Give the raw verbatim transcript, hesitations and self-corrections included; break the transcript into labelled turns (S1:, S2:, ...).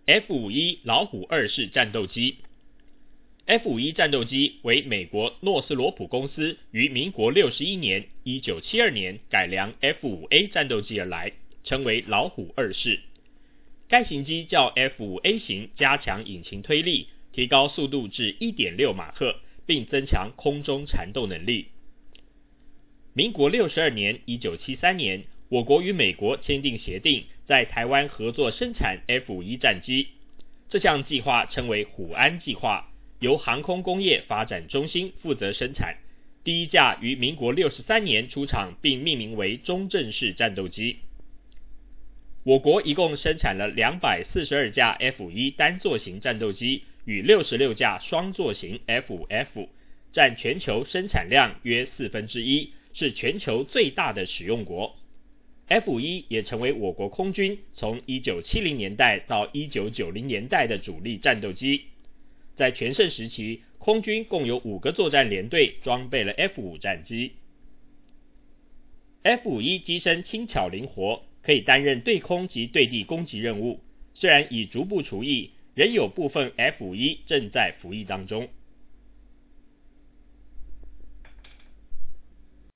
S1: F 五十一 老虎二式战斗机。F 五十一 战斗机为美国诺斯罗普公司于民国六十一年一九七二年改良 F 五 A 战斗机而来，称为老虎二式。该型机较 F 五 A 型加强引擎推力，提高速度至 一点六马赫，并增强空中缠斗能力。民国六十二年一九七三年，我国与美国签订协定，在台湾合作生产 F 五十一 战机。这项计划称为虎安计划，由航空工业发展中心负责生产。第一架于民国六十三年出厂，并命名为中正式战斗机。我国一共生产了两百四十二架 F 五十一 单座型战斗机与六十六架双座型 F 五 F， 占全球生产量约四分之一，是全球最大的使用国。F 五十一 也成为我国空军从一九七零年代到一九九零年代的主力战斗机。在全盛时期，空军共有五个作战联队装备了 F 五 战机。F 五十一 机身轻巧灵活，可以担任对空及对地攻击任务。虽然已逐步除役，仍有部分 F 五十一 正在服役当中。